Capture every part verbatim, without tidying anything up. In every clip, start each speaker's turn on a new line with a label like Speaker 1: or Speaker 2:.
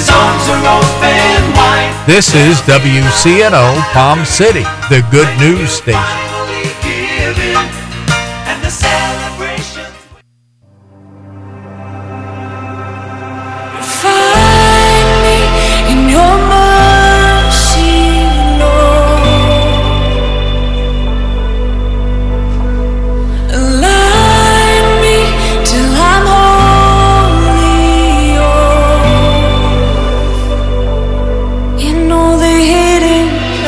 Speaker 1: his arms are open wide.
Speaker 2: This is W C N O Palm City, the good news station.
Speaker 1: And the celebration.
Speaker 3: Find me in your mercy, Lord. Align me till I'm wholly yours. In all the hidden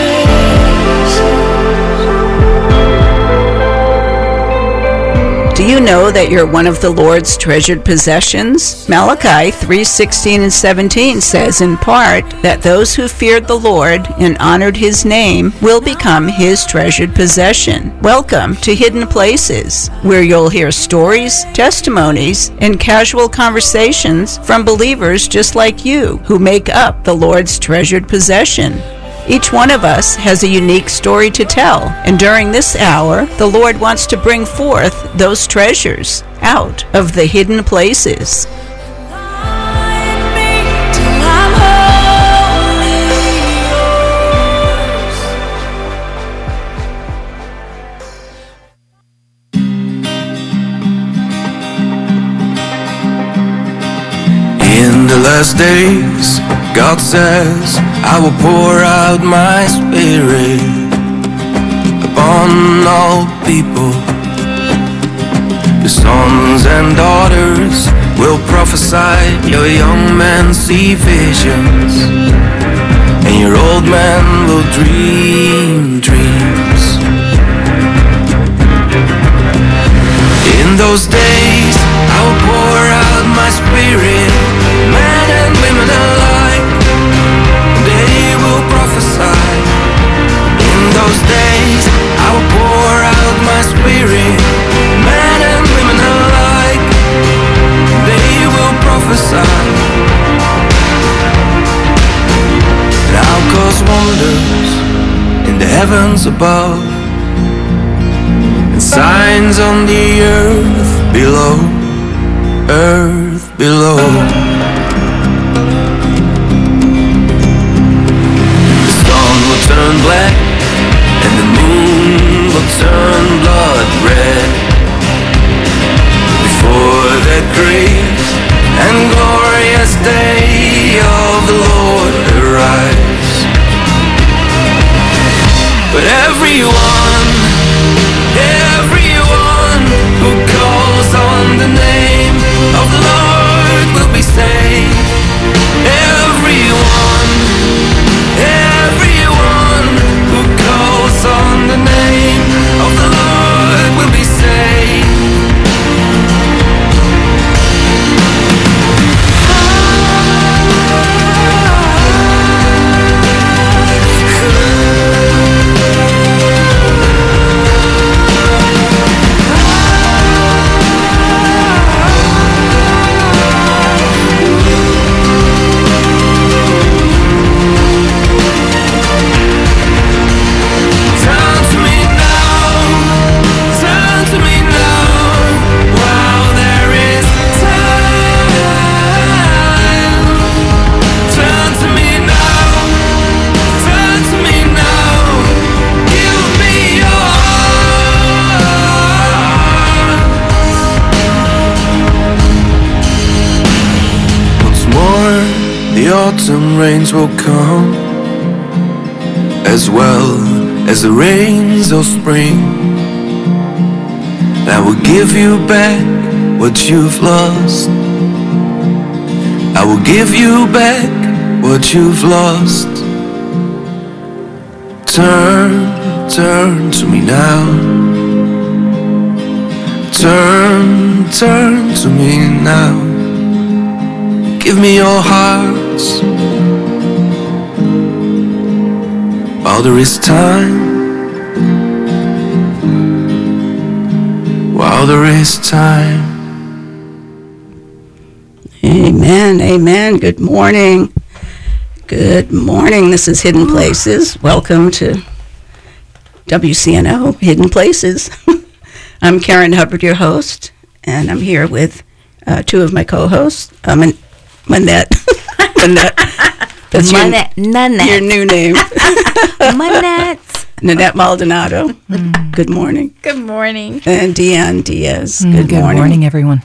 Speaker 3: places.
Speaker 4: Do you know that you're one of the Lord's treasured possessions? Malachi three sixteen and seventeen says in part that those who feared the Lord and honored his name will become his treasured possession. Welcome to Hidden Places, where you'll hear stories, testimonies, and casual conversations from believers just like you who make up the Lord's treasured possession. Each one of us has a unique story to tell, and during this hour, the Lord wants to bring forth those treasures out of the hidden places.
Speaker 3: Align me till I'm wholly yours.
Speaker 5: In the last days, God says, I will pour out my spirit upon all people. Your sons and daughters will prophesy, your young men see visions, and your old men will dream dreams. In those days, I will pour out my spirit, men and women alike, they will prophesy. In those days, I will pour out my spirit, men and women alike, they will prophesy. And I'll cause wonders in the heavens above, and signs on the earth below, earth below. The sun will turn black, and the moon will turn blood red, before that great and glorious day of the Lord arrives. But everyone, everyone who calls on the name of the Lord will be saved. Everyone, everyone who calls on the name of the Lord will be saved. The autumn rains will come, as well as the rains of spring, that will give you back what you've lost. I will give you back what you've lost. Turn, turn to me now. Turn, turn to me now. Give me your hearts while there is time, while there is time.
Speaker 4: Amen, amen. Good morning. Good morning. This is Hidden Places. Welcome to W C N O, Hidden Places. I'm Karen Hubbard, your host, and I'm here with uh, two of my co-hosts. Um, and Manette. Nanette. That's your,
Speaker 6: Nanette. Nanette.
Speaker 4: your new name.
Speaker 6: Nanette.
Speaker 4: Nanette Maldonado. Good morning.
Speaker 6: Good morning.
Speaker 4: And Deanne Diaz.
Speaker 7: Mm,
Speaker 4: Good,
Speaker 7: good
Speaker 4: morning.
Speaker 7: morning, everyone.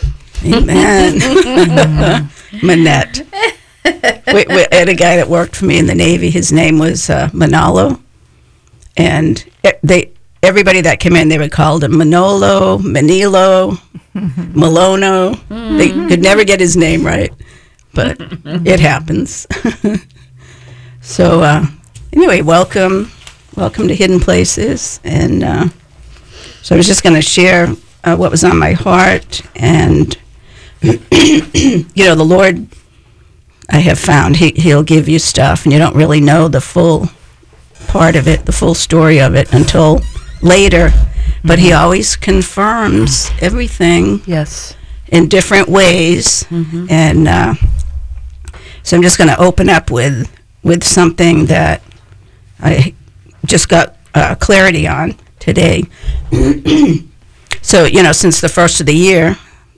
Speaker 4: Amen. Manette. We, we had a guy that worked for me in the Navy. His name was uh, Manalo. And e- they everybody that came in, they would call him Manolo, Manilo, Malono. They could never get his name right, but it happens. So uh, anyway, welcome. Welcome to Hidden Places. And uh, so I was just going to share uh, what was on my heart. And, you know, the Lord, I have found, he, he'll give you stuff, and you don't really know the full part of it, the full story of it, until later. But he always confirms everything
Speaker 7: Yes.
Speaker 4: in different ways. And uh, so I'm just going to open up with, with something that I just got uh, clarity on today. So, you know, since the first of the year,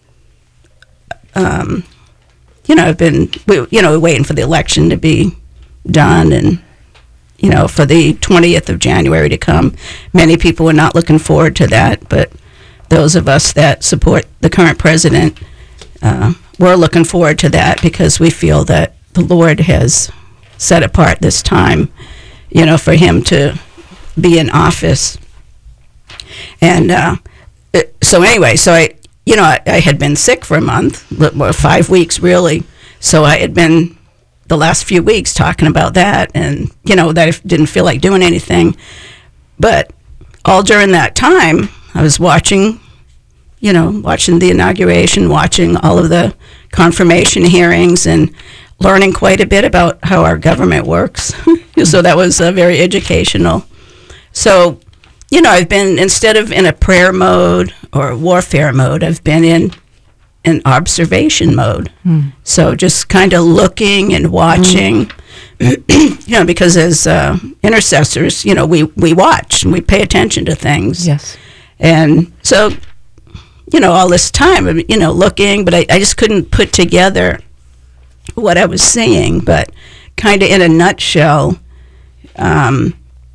Speaker 4: um, you know, I've been, we, you know, waiting for the election to be done, and, you know, for the twentieth of January to come. Many people were not looking forward to that, but those of us that support the current president, uh, we're looking forward to that, because we feel that the Lord has set apart this time, you know, for him to be in office. And uh, it- so anyway, so I, you know, I, I had been sick for a month, li- well, five weeks really. So I had been the last few weeks talking about that, and, you know, that I didn't feel like doing anything. But all during that time, I was watching, you know, watching the inauguration, watching all of the confirmation hearings, and learning quite a bit about how our government works. So that was uh, very educational. So, you know, I've been, instead of in a prayer mode or warfare mode, I've been in an observation mode. So just kind of looking and watching, you know, because as uh, intercessors, you know, we, we watch and we pay attention to things.
Speaker 7: Yes.
Speaker 4: And so, you know, all this time, I mean, you know, looking, but I, I just couldn't put together what I was seeing. But kind of in a nutshell, um,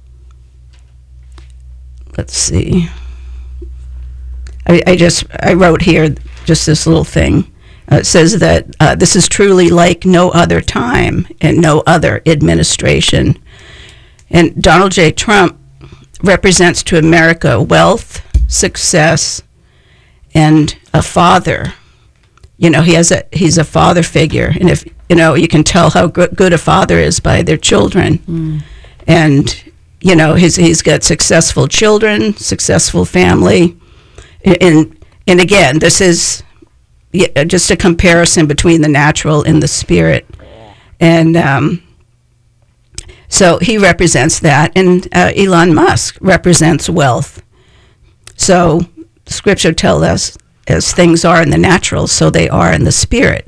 Speaker 4: let's see. I, I just, I wrote here just this little thing. Uh, it says that uh, this is truly like no other time and no other administration. And Donald J. Trump represents to America wealth, success, and a father. You know, he has a he's a father figure, and if you know, you can tell how good, good a father is by their children. Mm. And you know, he's he's got successful children, successful family, and and again, this is just a comparison between the natural and the spirit, and um, so he represents that, and uh, Elon Musk represents wealth. So Scripture tells us, as things are in the natural, so they are in the spirit.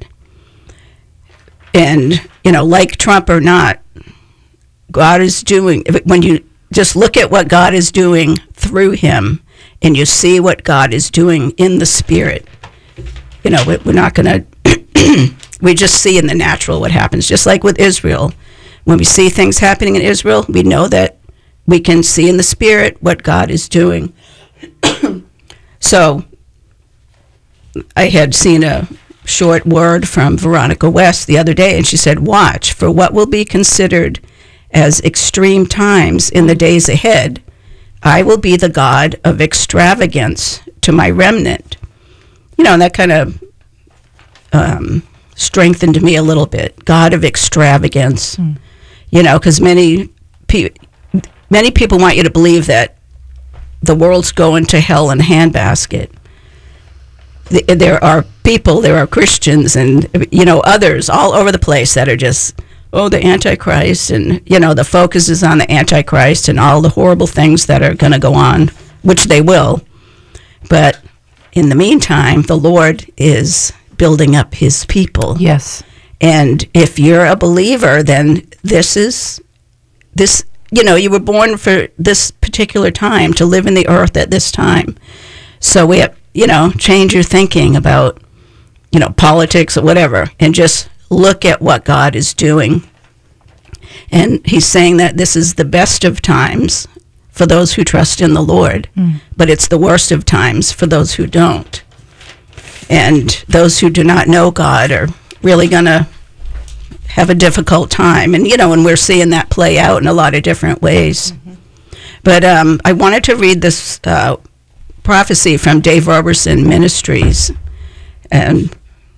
Speaker 4: And, you know, like Trump or not, God is doing, when you just look at what God is doing through him, and you see what God is doing in the spirit, you know, we're not going to, we just see in the natural what happens. Just like with Israel. When we see things happening in Israel, we know that we can see in the spirit what God is doing. So, I had seen a short word from Veronica West the other day, and she said, watch for what will be considered as extreme times in the days ahead. I will be the God of extravagance to my remnant. You know, and that kind of um, strengthened me a little bit. God of extravagance. Mm. You know, because many, pe- many people want you to believe that the world's going to hell in a handbasket. There are people, there are Christians, and, you know, others all over the place that are just, oh, the Antichrist, and, you know, the focus is on the Antichrist and all the horrible things that are going to go on, which they will. But in the meantime, the Lord is building up his people.
Speaker 7: Yes.
Speaker 4: And if you're a believer, then this is, this, you know, you were born for this particular time, to live in the earth at this time. So we have, you know, change your thinking about, you know, politics or whatever, and just look at what God is doing. And he's saying that this is the best of times for those who trust in the Lord, mm. but it's the worst of times for those who don't. And those who do not know God are really going to have a difficult time. And, you know, and we're seeing that play out in a lot of different ways. Mm-hmm. But um, I wanted to read this uh, prophecy from Dave Roberson Ministries. And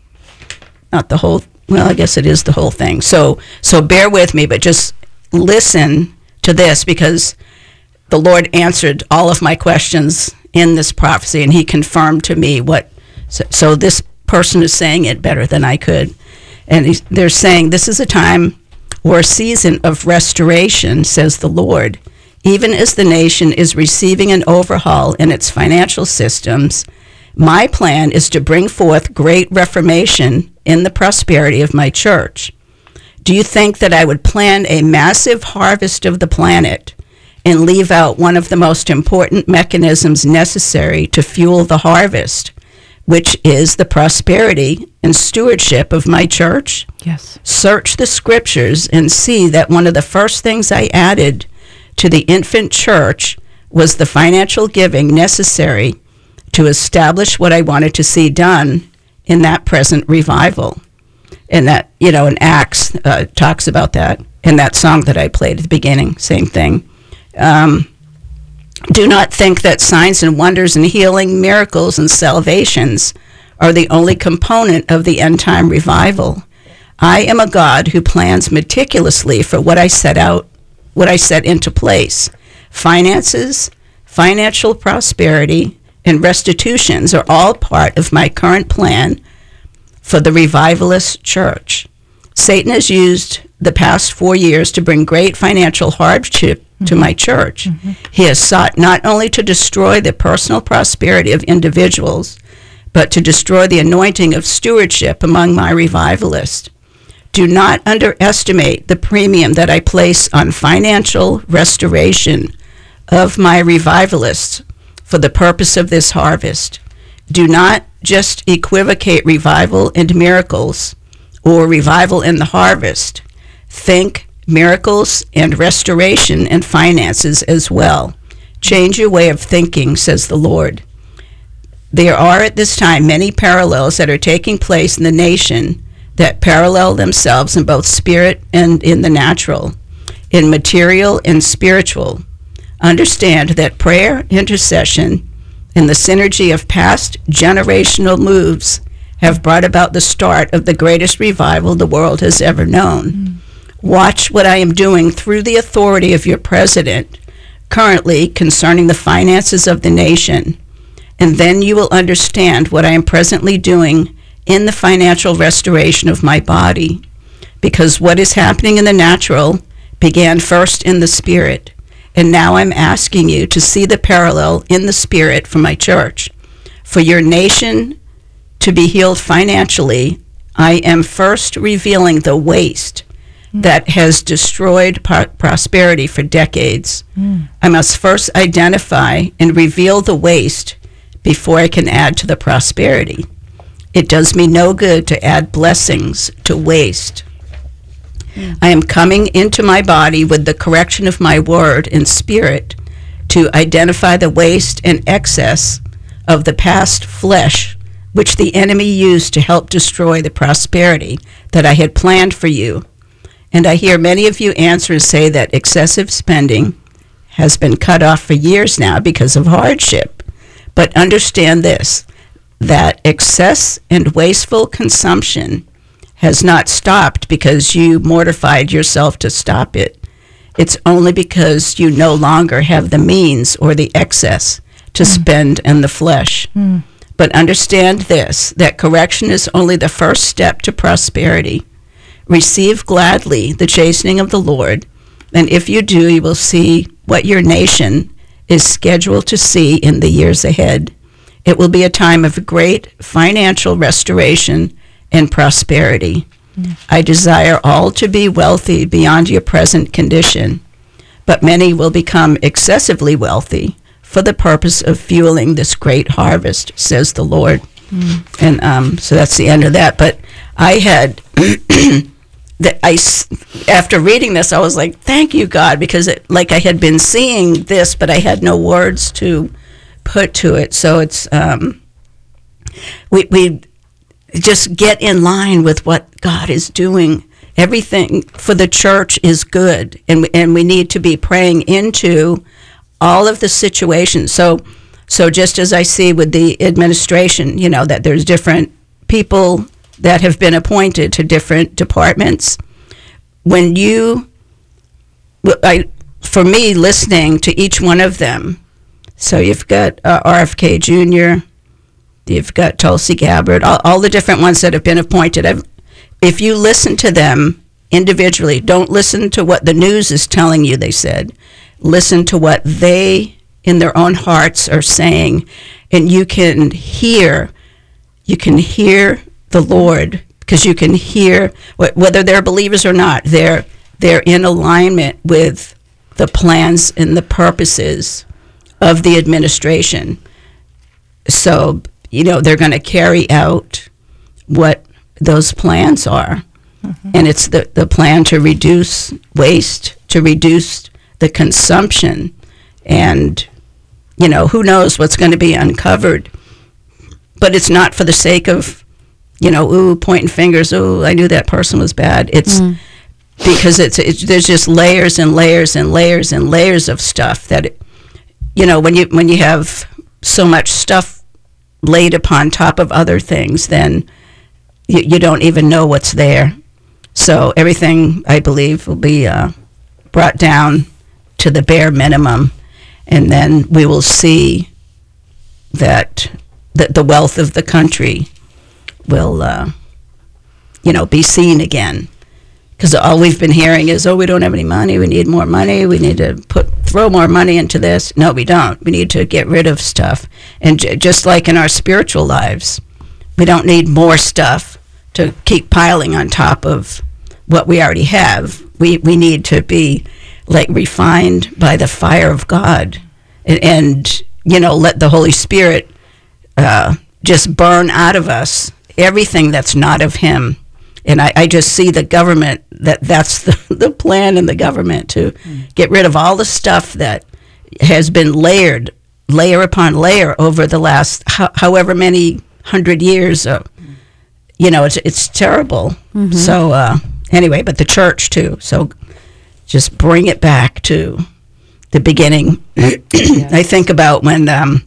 Speaker 4: not the whole, well, I guess it is the whole thing. So, so bear with me, but just listen to this, because the Lord answered all of my questions in this prophecy, and he confirmed to me what, so, so this person is saying it better than I could. And he's, they're saying, this is a time or a season of restoration, says the Lord. Even as the nation is receiving an overhaul in its financial systems, my plan is to bring forth great reformation in the prosperity of my church. Do you think that I would plan a massive harvest of the planet and leave out one of the most important mechanisms necessary to fuel the harvest, which is the prosperity and stewardship of my church?
Speaker 7: Yes.
Speaker 4: Search the scriptures and see that one of the first things I added to the infant church was the financial giving necessary to establish what I wanted to see done in that present revival. And that, you know, in Acts uh, talks about that in that song that I played at the beginning, same thing. Um, do not think that signs and wonders and healing, miracles and salvations are the only component of the end time revival. I am a God who plans meticulously for what I set out, what I set into place. Finances, financial prosperity, and restitutions are all part of my current plan for the revivalist church. Satan has used the past four years to bring great financial hardship mm-hmm. to my church. Mm-hmm. He has sought not only to destroy the personal prosperity of individuals, but to destroy the anointing of stewardship among my revivalists. Do not underestimate the premium that I place on financial restoration of my revivalists for the purpose of this harvest. Do not just equivocate revival and miracles or revival and the harvest. Think miracles and restoration and finances as well. Change your way of thinking, says the Lord. There are at this time many parallels that are taking place in the nation that parallel themselves in both spirit and in the natural, in material and spiritual. Understand that prayer, intercession, and the synergy of past generational moves have brought about the start of the greatest revival the world has ever known. Mm. Watch what I am doing through the authority of your president currently concerning the finances of the nation, and then you will understand what I am presently doing in the financial restoration of my body, because what is happening in the natural began first in the spirit. And now I'm asking you to see the parallel in the spirit for my church. For your nation to be healed financially, I am first revealing the waste mm. that has destroyed po- prosperity for decades. Mm. I must first identify and reveal the waste before I can add to the prosperity. It does me no good to add blessings to waste. I am coming into my body with the correction of my word and spirit to identify the waste and excess of the past flesh, which the enemy used to help destroy the prosperity that I had planned for you. And I hear many of you answer and say that excessive spending has been cut off for years now because of hardship. But understand this, that excess and wasteful consumption has not stopped because you mortified yourself to stop it. It's only because you no longer have the means or the excess to mm. spend in the flesh. Mm. But understand this, that correction is only the first step to prosperity. Receive gladly the chastening of the Lord, and if you do, you will see what your nation is scheduled to see in the years ahead. It will be a time of great financial restoration and prosperity. Mm. I desire all to be wealthy beyond your present condition, but many will become excessively wealthy for the purpose of fueling this great harvest, says the Lord. Mm. And um, so that's the end of that. But I had that I s- after reading this, I was like, "Thank you, God," because it, like I had been seeing this, but I had no words to put to it. So it's um, we we just get in line with what God is doing. Everything for the church is good, and we, and we need to be praying into all of the situations. So, so just as I see with the administration, you know, that there's different people that have been appointed to different departments. When you, well, I, for me, listening to each one of them, so you've got uh, R F K Junior, you've got Tulsi Gabbard, all, all the different ones that have been appointed. I've, if you listen to them individually, don't listen to what the news is telling you they said. Listen to what they, in their own hearts, are saying, and you can hear, you can hear the Lord, because you can hear, wh- whether they're believers or not, they're, they're in alignment with the plans and the purposes of the administration. So, you know, they're going to carry out what those plans are. Mm-hmm. And it's the, the plan to reduce waste, to reduce the consumption, and, you know, who knows what's going to be uncovered. But it's not for the sake of, you know, ooh, pointing fingers, ooh, I knew that person was bad. It's mm. because it's, it's there's just layers and layers and layers and layers of stuff that, it, you know, when you when you have so much stuff laid upon top of other things, then you, you don't even know what's there. So everything, I believe, will be uh, brought down to the bare minimum, and then we will see that the, the wealth of the country will, uh, you know, be seen again. Because all we've been hearing is, oh, we don't have any money, we need more money, we need to put throw more money into this. No, we don't. We need to get rid of stuff. And j- just like in our spiritual lives, we don't need more stuff to keep piling on top of what we already have. We we need to be like refined by the fire of God, and, and you know, let the Holy Spirit uh, just burn out of us everything that's not of Him. And I, I just see the government, that that's the, the plan in the government, to mm. get rid of all the stuff that has been layered, layer upon layer over the last ho- however many hundred years. Of, you know, it's it's terrible. Mm-hmm. So uh, anyway, but the church too. So just bring it back to the beginning. Yes. I think about when, um,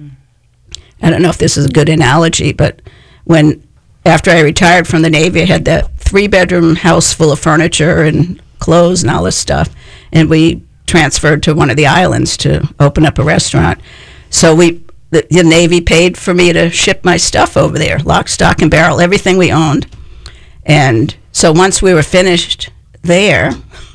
Speaker 4: I don't know if this is a good analogy, but when after I retired from the Navy, I had that three-bedroom house full of furniture and clothes and all this stuff, and we transferred to one of the islands to open up a restaurant. So we, the, the Navy paid for me to ship my stuff over there, lock, stock, and barrel, everything we owned. And so once we were finished there,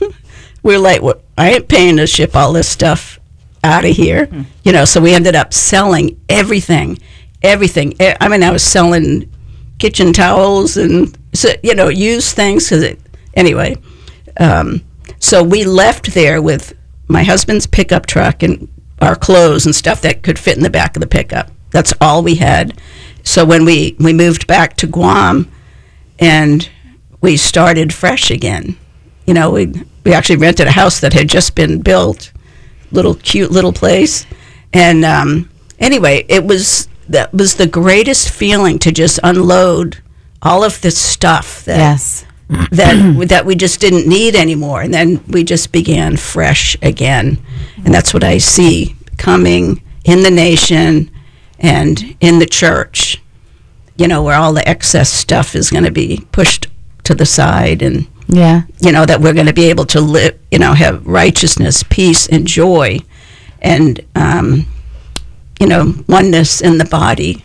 Speaker 4: we were like, well, I ain't paying to ship all this stuff out of here. Mm. You know, so we ended up selling everything, everything. I mean, I was selling kitchen towels and, you know, used things. Cause it, anyway, um, so we left there with my husband's pickup truck and our clothes and stuff that could fit in the back of the pickup. That's all we had. So when we, we moved back to Guam and we started fresh again, you know, we we actually rented a house that had just been built, little cute little place. And um, anyway, it was, that was the greatest feeling to just unload all of this stuff that
Speaker 6: Yes.
Speaker 4: that that we just didn't need anymore, and then we just began fresh again. And that's what I see coming in the nation and in the church, you know, where all the excess stuff is going to be pushed to the side, and
Speaker 6: Yeah.
Speaker 4: you know, that we're going to be able to live, you know, have righteousness, peace, and joy, and um you know, oneness in the body.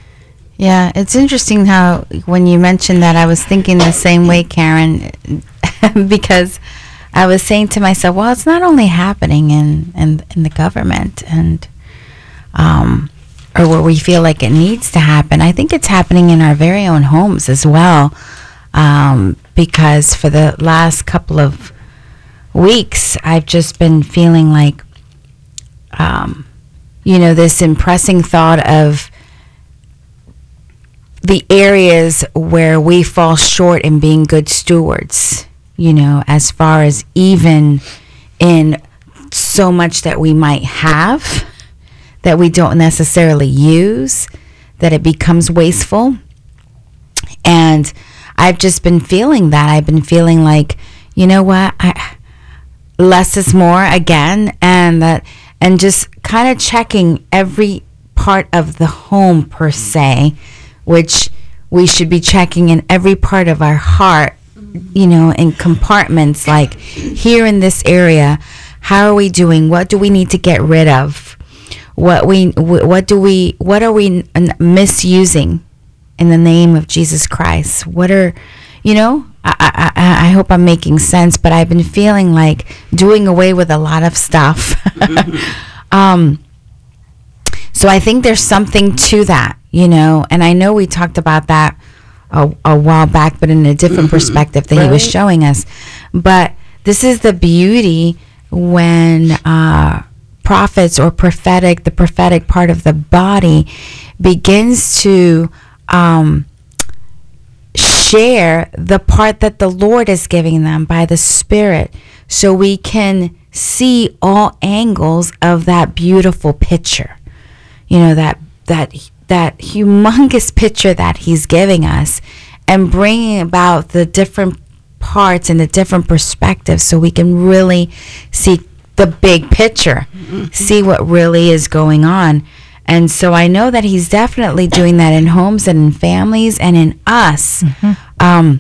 Speaker 6: Yeah, it's interesting how when you mentioned that, I was thinking the same way, Karen, because I was saying to myself, well, it's not only happening in, in, in the government and um, or where we feel like it needs to happen. I think it's happening in our very own homes as well, um, because for the last couple of weeks, I've just been feeling like, um, you know, this impressing thought of the areas where we fall short in being good stewards, you know, as far as even in so much that we might have that we don't necessarily use, that it becomes wasteful. And I've just been feeling that. I've been feeling like, you know what, I, less is more again, and that, and just kind of checking every part of the home per se, which we should be checking in every part of our heart, you know, in compartments, like here in this area, how are we doing? What do we need to get rid of? What we, what do we, what are we misusing in the name of Jesus Christ? What are, you know, I, I, I hope I'm making sense, but I've been feeling like doing away with a lot of stuff. um, so I think there's something to that, you know, and I know we talked about that a, a while back, but in a different perspective that
Speaker 4: Right.
Speaker 6: he was showing us. But this is the beauty when uh, prophets or prophetic, the prophetic part of the body begins to um, share the part that the Lord is giving them by the Spirit, so we can see all angles of that beautiful picture. You know, that that that humongous picture that he's giving us, and bringing about the different parts and the different perspectives, so we can really see the big picture, mm-hmm. see what really is going on. And so I know that he's definitely doing that in homes and in families and in us. Mm-hmm. Um,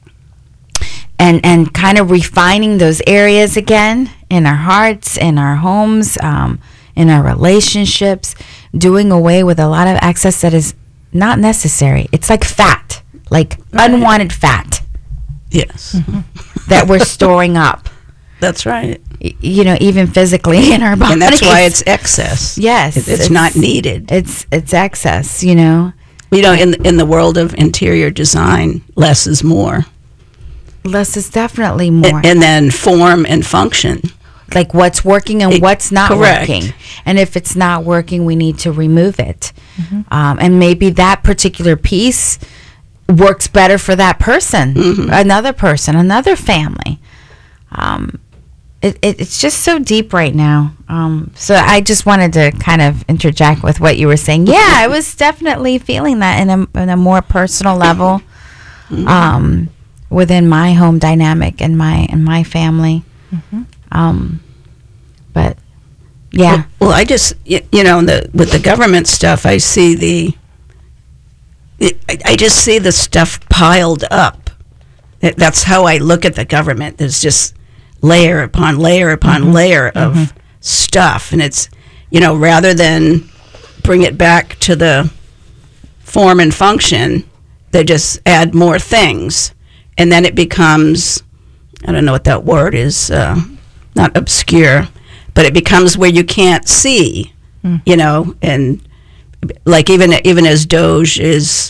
Speaker 6: and and kind of refining those areas again in our hearts, in our homes, um, in our relationships, doing away with a lot of excess that is not necessary. It's like fat, like right. unwanted fat.
Speaker 4: Yes.
Speaker 6: Mm-hmm. that we're storing up.
Speaker 4: That's right.
Speaker 6: Y- you know, even physically in our bodies.
Speaker 4: And that's why it's excess.
Speaker 6: Yes.
Speaker 4: It, it's, it's not needed.
Speaker 6: It's it's excess, you know.
Speaker 4: You know, in in the world of interior design, less is more.
Speaker 6: Less is definitely more.
Speaker 4: And, and then form and function.
Speaker 6: Like what's working and
Speaker 4: It-
Speaker 6: what's not
Speaker 4: correct.
Speaker 6: working. And if it's not working, we need to remove it. Mm-hmm. Um, and maybe that particular piece works better for that person, mm-hmm. another person, another family. Um, it, it, it's just so deep right now. Um, so I just wanted to kind of interject with what you were saying. Yeah, I was definitely feeling that in a, in a more personal level, mm-hmm. um, within my home dynamic and my and my family. Mm-hmm. Um, but yeah.
Speaker 4: Well, well, I just y- you know the with the government stuff, I see the. It, I, I just see the stuff piled up. That, that's how I look at the government. There's just layer upon layer upon mm-hmm. layer of mm-hmm. stuff, and it's, you know, rather than bring it back to the form and function, they just add more things, and then it becomes, I don't know what that word is, uh, not obscure, but it becomes where you can't see, mm. you know, and like even even as Doge is,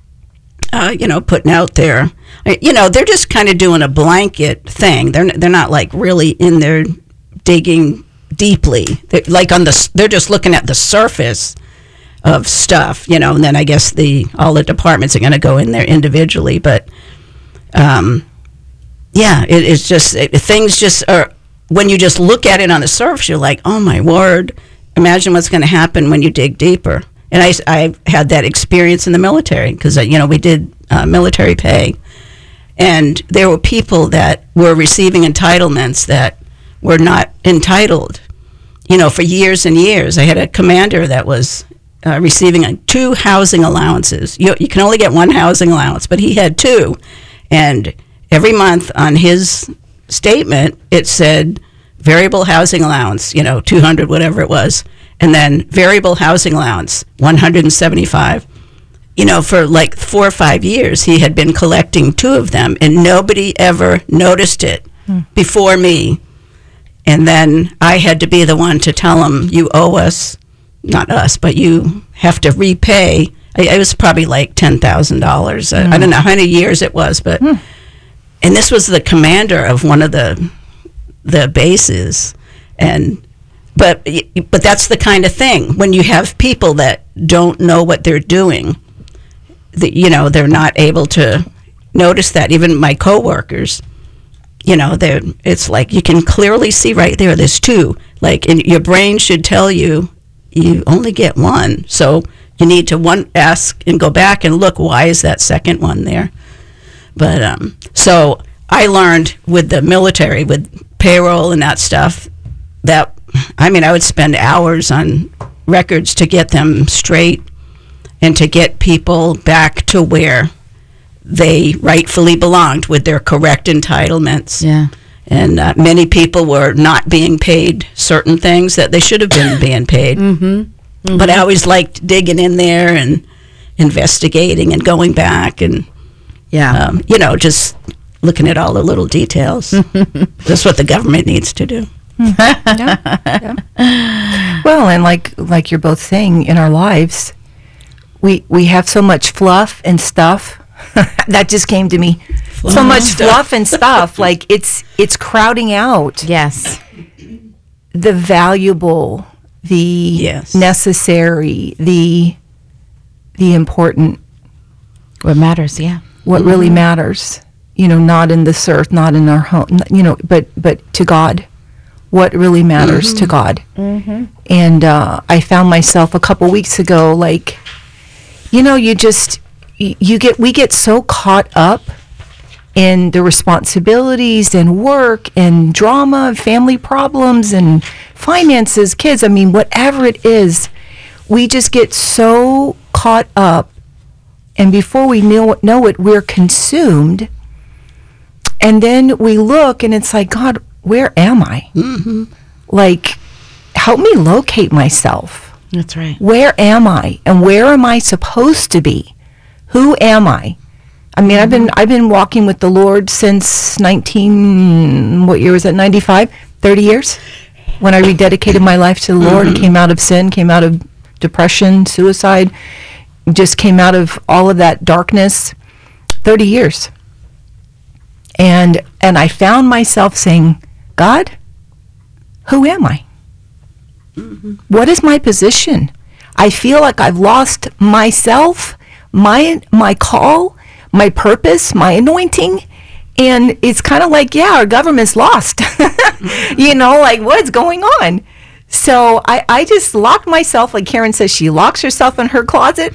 Speaker 4: uh, you know, putting out there, you know, they're just kind of doing a blanket thing. They're they're not like really in there digging deeply. They're like on the, they're just looking at the surface of stuff, you know, and then I guess the all the departments are going to go in there individually, but um, yeah, it, it's just it, things just are. When you just look at it on the surface, you're like, oh my word! Imagine what's going to happen when you dig deeper. And I, I had that experience in the military because, you know, we did uh, military pay. And there were people that were receiving entitlements that were not entitled, you know, for years and years. I had a commander that was uh, receiving uh, two housing allowances. You, you can only get one housing allowance, but he had two. And every month on his statement, it said variable housing allowance, you know, two hundred, whatever it was. And then variable housing allowance, one hundred seventy-five. You know, for like four or five years, he had been collecting two of them, and nobody ever noticed it hmm. before me. And then I had to be the one to tell him, you owe us, not us, but you have to repay. I, it was probably like ten thousand dollars. Hmm. I, I don't know how many years it was, but, hmm. and this was the commander of one of the the bases. And But but that's the kind of thing when you have people that don't know what they're doing. the, you know, they're not able to notice that. Even my coworkers, you know, they're, it's like you can clearly see right there, there's two. Like, and your brain should tell you, you only get one. So you need to one ask and go back and look, why is that second one there? But, um, so I learned with the military, with payroll and that stuff, that, I mean, I would spend hours on records to get them straight and to get people back to where they rightfully belonged with their correct entitlements.
Speaker 6: Yeah.
Speaker 4: And uh, many people were not being paid certain things that they should have been being paid.
Speaker 6: Mm-hmm. Mm-hmm.
Speaker 4: But I always liked digging in there and investigating and going back and,
Speaker 6: Yeah.
Speaker 4: um, you know, just looking at all the little details. That's what the government needs to do.
Speaker 7: Yeah, yeah. Well, and like like you're both saying, in our lives, we we have so much fluff and stuff. That just came to me. So much fluff and stuff. Like it's it's crowding out
Speaker 6: Yes.
Speaker 7: the valuable, the
Speaker 4: Yes.
Speaker 7: necessary, the the important,
Speaker 6: What matters, yeah.
Speaker 7: what really matters. You know, not in this earth, not in our home. n- You know, but but to God, what really matters to God. And uh, I found myself a couple weeks ago, like, you know, you just y- you get we get so caught up in the responsibilities and work and drama, family problems and finances, kids. I mean, whatever it is, we just get so caught up, and before we know know it, we're consumed. And then we look, and it's like, God, where am I? Mm-hmm. Like, help me locate myself.
Speaker 6: That's right.
Speaker 7: Where am I? And where am I supposed to be? Who am I? I mean, I've been I've been walking with the Lord since nineteen, what year was that, ninety-five? thirty years? When I rededicated my life to the Lord and came out of sin, came out of depression, suicide, just came out of all of that darkness. thirty years. And and I found myself saying, God, who am I? What is my position? I feel like I've lost myself, my my call, my purpose, my anointing. And it's kind of like, yeah, our government's lost. You know, like, what's going on? So I, I just locked myself, like Karen says, she locks herself in her closet.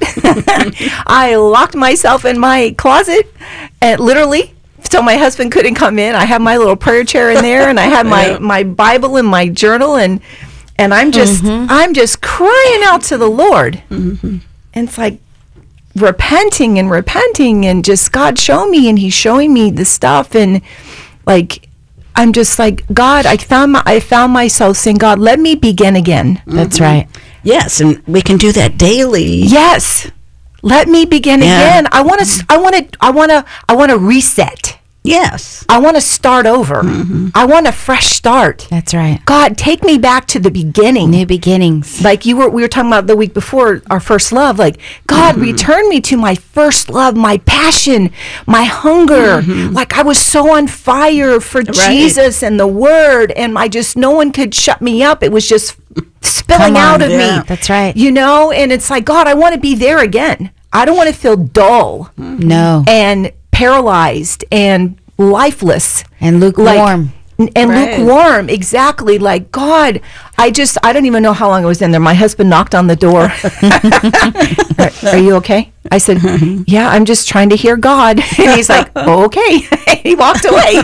Speaker 7: I locked myself in my closet, and literally, so my husband couldn't come in. I had my little prayer chair in there, and I had my, my Bible and my journal, and and I'm just I'm just crying out to the Lord. And it's like repenting and repenting, and just, God, show me, and He's showing me the stuff, and like I'm just like, God, I found my, I found myself saying, God, let me begin again.
Speaker 6: That's right.
Speaker 4: Yes, and we can do that daily.
Speaker 7: Yes. Let me begin
Speaker 4: Yeah.
Speaker 7: again. I want to I want to I want to I want to reset.
Speaker 4: Yes.
Speaker 7: I want to start over. I want a fresh start.
Speaker 6: That's right.
Speaker 7: God, take me back to the beginning.
Speaker 6: New beginnings.
Speaker 7: Like you were we were talking about the week before, our first love. Like, God, return me to my first love, my passion, my hunger. Like, I was so on fire for Jesus and the word, and I just, no one could shut me up. It was just spilling
Speaker 6: Come on,
Speaker 7: out of
Speaker 4: yeah.
Speaker 7: me.
Speaker 6: That's right.
Speaker 7: You know, and it's like, God, I want to be there again. I don't want to feel dull
Speaker 6: No.
Speaker 7: and paralyzed and lifeless
Speaker 6: And lukewarm.
Speaker 7: Like, and
Speaker 4: Right.
Speaker 7: lukewarm, exactly. Like, God, I just, I don't even know how long I was in there. My husband knocked on the door. are, are you okay? I said, yeah, I'm just trying to hear God. And he's like, oh, okay. He walked away.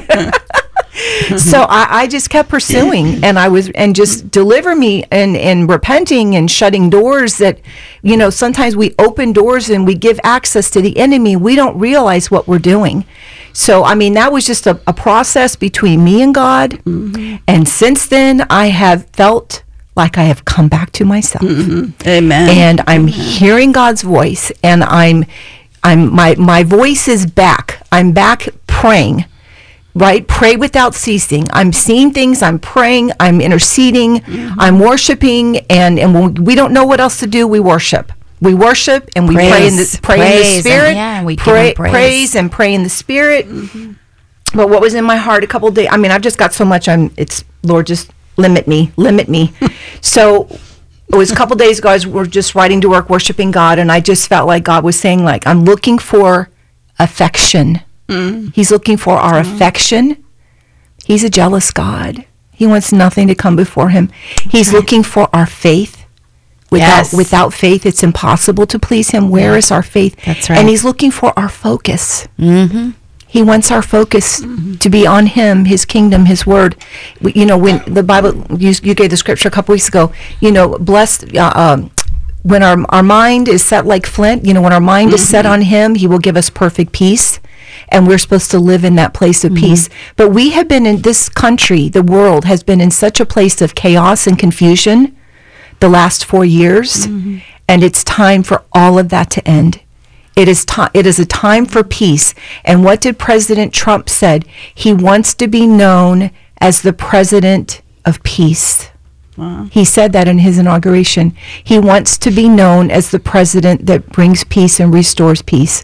Speaker 7: So I, I just kept pursuing, and I was, and just deliver me, and, and repenting and shutting doors that, you know, sometimes we open doors and we give access to the enemy. We don't realize what we're doing. So, I mean, that was just a, a process between me and God. And since then, I have felt like I have come back to myself.
Speaker 4: Amen.
Speaker 7: And I'm hearing God's voice, and I'm, I'm, my, my voice is back. I'm back praying. Right? Pray without ceasing. I'm seeing things, I'm praying, I'm interceding, I'm worshiping, and, and when we don't know what else to do, we worship. We worship and we pray in
Speaker 6: Praise.
Speaker 7: the, pray in
Speaker 6: Praise,
Speaker 7: the
Speaker 6: and
Speaker 7: Spirit.
Speaker 6: yeah, we give
Speaker 7: pray,
Speaker 6: him praise.
Speaker 7: praise and pray in the Spirit. But what was in my heart a couple days, I mean, I've just got so much, I'm, it's, Lord, just limit me, limit me. So it was a couple days ago, I was, we're just riding to work, worshiping God, and I just felt like God was saying, like, I'm looking for affection. Mm. He's looking for our mm. affection. He's a jealous God. He wants nothing to come before him. He's right. looking for our faith. Without yes. without faith, it's impossible to please him. Where yeah. is our faith?
Speaker 6: That's right.
Speaker 7: And he's looking for our focus.
Speaker 6: Mm-hmm.
Speaker 7: He wants our focus mm-hmm. to be on him, his kingdom, his word. We, you know, when the Bible, you, you gave the scripture a couple weeks ago, you know, blessed, uh, um, when our, our mind is set like flint, you know, when our mind mm-hmm. is set on him, he will give us perfect peace. And we're supposed to live in that place of mm-hmm. peace. But we have been in this country, the world has been in such a place of chaos and confusion the last four years. Mm-hmm. And it's time for all of that to end. It is time. It is a time for peace. And what did President Trump said? He wants to be known as the president of peace. Wow. He said that in his inauguration. He wants to be known as the president that brings peace and restores peace.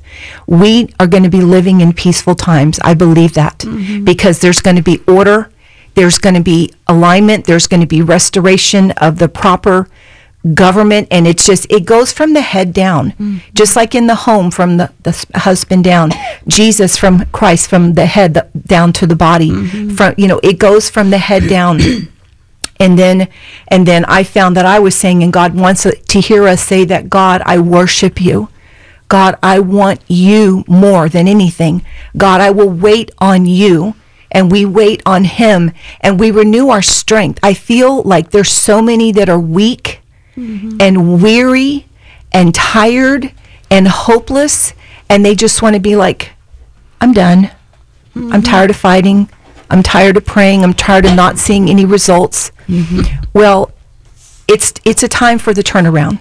Speaker 7: We are going to be living in peaceful times. I believe that mm-hmm. because there's going to be order. There's going to be alignment. There's going to be restoration of the proper government, and it's just, it goes from the head down, mm-hmm. just like in the home, from the, the husband down, Jesus from Christ, from the head the, down to the body, mm-hmm. from, you know, it goes from the head down. And then, and then I found that I was saying, and God wants to hear us say that, God, I worship you. God, I want you more than anything. God, I will wait on you. And we wait on him, and we renew our strength. I feel like there's so many that are weak mm-hmm. and weary and tired and hopeless, and they just want to be like, I'm done. Mm-hmm. I'm tired of fighting. I'm tired of praying. I'm tired of not seeing any results. Mm-hmm. Well, it's it's a time for the turnaround.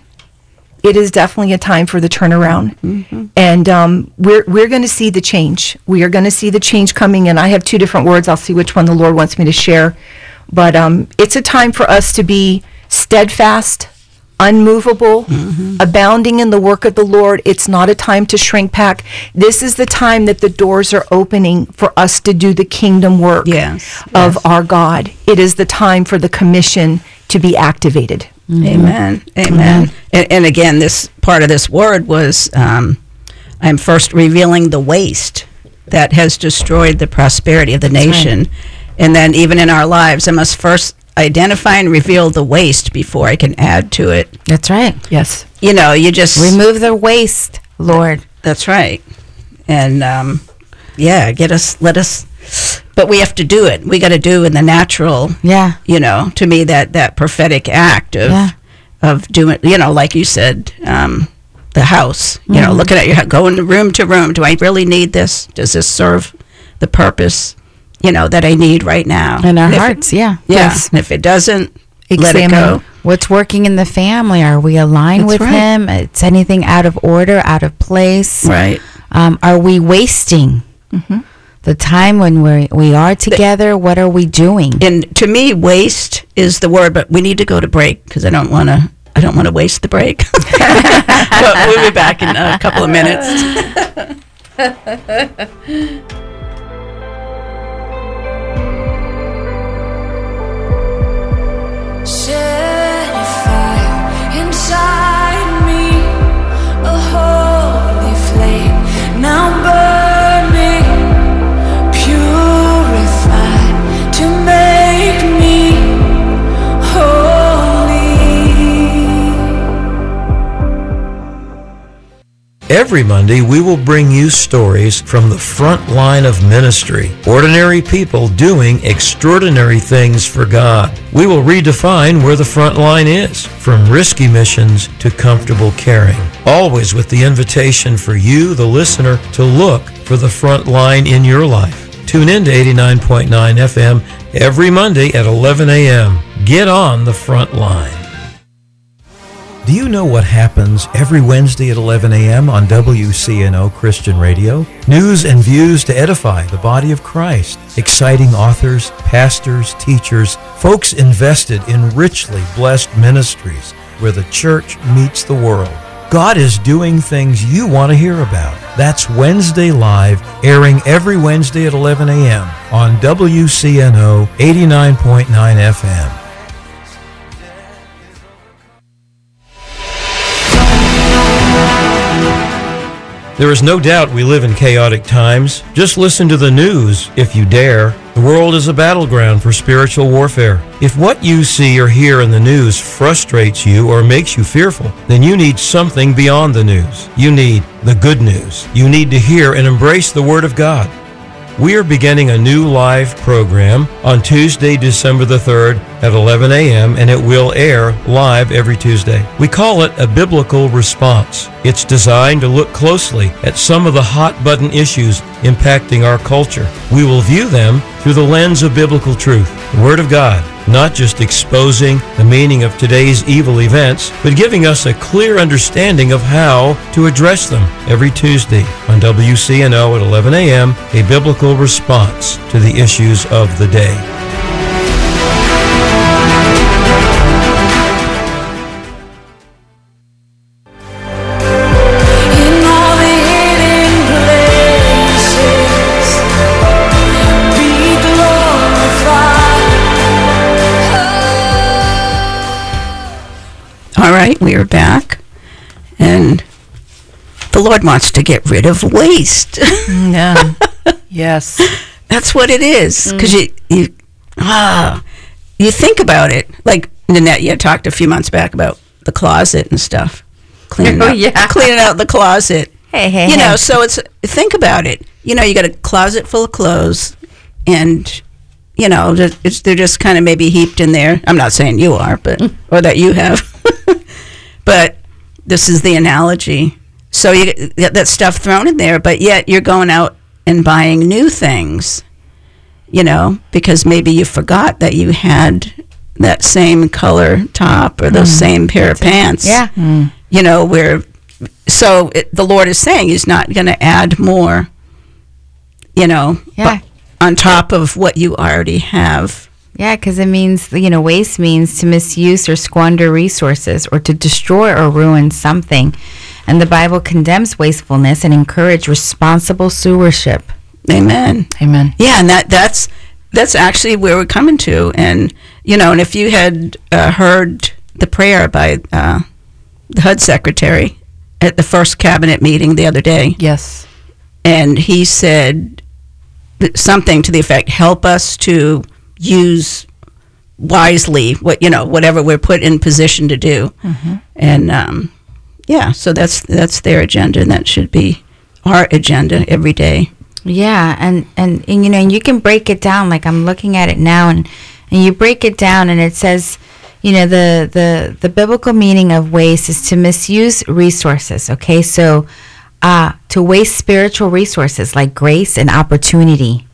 Speaker 7: It is definitely a time for the turnaround. Mm-hmm. And um, we're we're going to see the change. We are going to see the change coming, and I have two different words. I'll see which one the Lord wants me to share. But um, it's a time for us to be steadfast, unmovable, mm-hmm. abounding in the work of the Lord. It's not a time to shrink back. This is the time that the doors are opening for us to do the kingdom work
Speaker 4: yes,
Speaker 7: of
Speaker 4: yes.
Speaker 7: our God. It is the time for the commission to be activated.
Speaker 4: Mm-hmm. Amen. Amen. Mm-hmm. And, and again, this part of this word was, um, I'm first revealing the waste that has destroyed the prosperity of the That's nation. Right. And then even in our lives, I must first identify and reveal the waste before I can add to it.
Speaker 6: That's right.
Speaker 7: Yes.
Speaker 4: You know, you just...
Speaker 6: remove the waste, Lord.
Speaker 4: That's right. And, um, yeah, get us, let us... But we have to do it. We got to do in the natural.
Speaker 6: Yeah.
Speaker 4: You know, to me, that, that prophetic act of yeah. of doing, you know, like you said, um, the house, you mm-hmm. know, looking at your, going room to room. Do I really need this? Does this serve the purpose, you know, that I need right now?
Speaker 6: In our hearts,
Speaker 4: it,
Speaker 6: yeah.
Speaker 4: Yeah.
Speaker 6: Yes.
Speaker 4: And if it doesn't, let it go.
Speaker 6: What's working in the family? Are we aligned
Speaker 4: That's
Speaker 6: with
Speaker 4: right.
Speaker 6: him? Is anything out of order, out of place?
Speaker 4: Right.
Speaker 6: Um, are we wasting? Mm-hmm. The time when we we are together, what are we doing?
Speaker 4: And to me, waste is the word, but we need to go to break because I don't want to. I don't want to waste the break. But we'll be back in a couple of minutes.
Speaker 3: Set a fire inside me, a holy flame now burning.
Speaker 2: Every Monday, we will bring you stories from the front line of ministry. Ordinary people doing extraordinary things for God. We will redefine where the front line is, from risky missions to comfortable caring. Always with the invitation for you, the listener, to look for the front line in your life. Tune in to eighty-nine point nine F M every Monday at eleven a.m. Get on the front line. Do you know what happens every Wednesday at eleven a.m. on W C N O Christian Radio? News and views to edify the body of Christ. Exciting authors, pastors, teachers, folks invested in richly blessed ministries where the church meets the world. God is doing things you want to hear about. That's Wednesday Live, airing every Wednesday at eleven a.m. on W C N O eighty-nine point nine F M. There is no doubt we live in chaotic times. Just listen to the news, if you dare. The world is a battleground for spiritual warfare. If what you see or hear in the news frustrates you or makes you fearful, then you need something beyond the news. You need the good news. You need to hear and embrace the Word of God. We are beginning a new live program on Tuesday, December the third at eleven a.m., and it will air live every Tuesday. We call it a biblical response. It's designed to look closely at some of the hot-button issues impacting our culture. We will view them through the lens of biblical truth, the Word of God, not just exposing the meaning of today's evil events, but giving us a clear understanding of how to address them. Every Tuesday on W C N O at eleven a.m., a biblical response to the issues of the day.
Speaker 3: In all the hidden places, be glorified.
Speaker 4: All right, we are back, and the Lord wants to get rid of waste.
Speaker 7: Yeah. Yes.
Speaker 4: That's what it is, because you you ah you think about it. Like Nanette, you had talked a few months back about the closet and stuff, cleaning
Speaker 6: Oh,
Speaker 4: out,
Speaker 6: yeah.
Speaker 4: cleaning out the closet.
Speaker 6: Hey, hey,
Speaker 4: You
Speaker 6: hey.
Speaker 4: know, so it's think about it. You know, you got a closet full of clothes, and you know, just- it's, they're just kind of maybe heaped in there. I'm not saying you are, but or that you have, but this is the analogy. So you get that stuff thrown in there, but yet you're going out and buying new things. You know, because maybe you forgot that you had that same color top or those same pair of pants.
Speaker 6: Yeah.
Speaker 4: You know, where so it, the Lord is saying He's not going to add more. You know,
Speaker 6: Yeah.
Speaker 4: on top of what you already have.
Speaker 6: Yeah, because it means, you know, waste means to misuse or squander resources or to destroy or ruin something. And the Bible condemns wastefulness and encourages responsible stewardship.
Speaker 4: Amen.
Speaker 7: Amen.
Speaker 4: Yeah, and that that's that's actually where we're coming to. And you know, and if you had uh, heard the prayer by uh, the H U D secretary at the first cabinet meeting the other day,
Speaker 7: Yes.
Speaker 4: and he said th- something to the effect, "Help us to use wisely what you know whatever we're put in position to do." And um, yeah, so that's that's their agenda, and that should be our agenda every day.
Speaker 6: Yeah, and, and, and you know, and you can break it down. Like I'm looking at it now, and, and you break it down, and it says, you know, the, the, the biblical meaning of waste is to misuse resources. Okay, so uh, to waste spiritual resources like grace and opportunity.